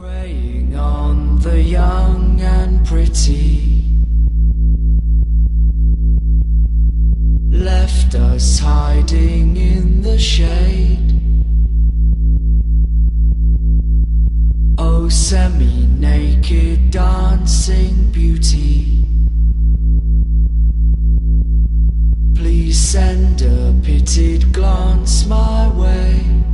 Preying on the young and pretty, left us hiding in the shade. Oh, semi-naked dancing beauty, please send a pitied glance my way.